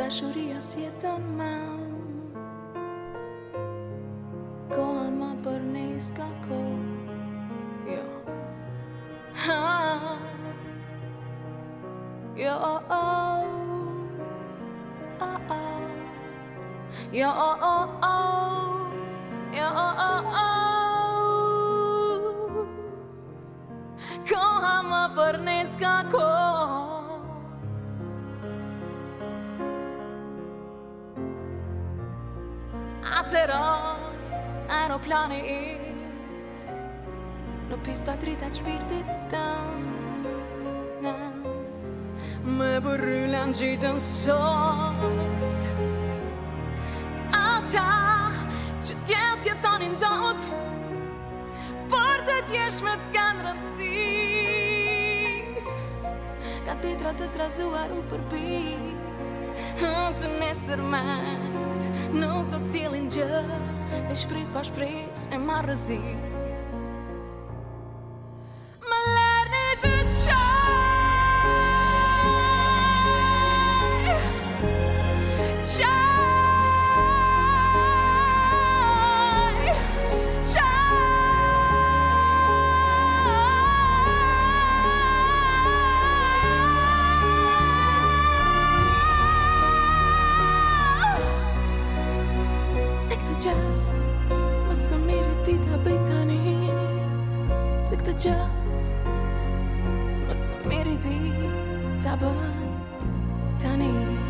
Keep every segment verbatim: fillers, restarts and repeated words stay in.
dashuria si jeton mam. Koha ma për ne s'ka kohë, jo. Ha, jo, oh, oh, oh, oh. Jo, oh, oh, oh, jo, oh, oh, oh. Koha ma për ne s'ka kohë. Atëra aeroplani i në pis pa drita të shpirtit tëm, me bërrylan gjitën sot. Ata që t'jes jetonin dot, por të t'jesh me t'skan rëndësi. Ka titra të trazuar u përpi, të nesërmet nuk do t'sjellin gjë, e shpris pa shpris e marrëzi. Më lerni të qaj, qaj, qaj. Se këtë gjë më së miri ti ta bëj tani, se këtë gjë më së miri ti ta bëj tani.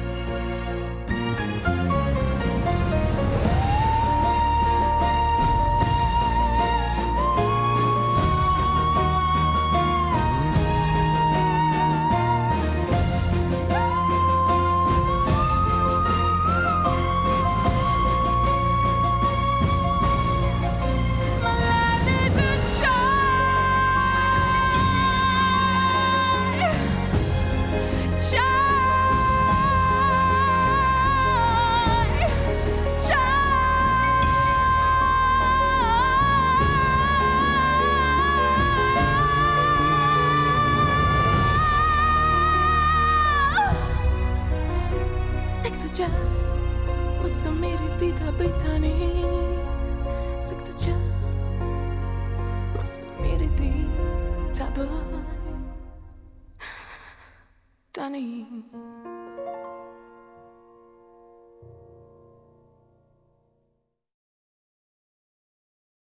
Gjë më së miri ti ta bëj tani, se këtë gjë më së miri ti ta bëj tani.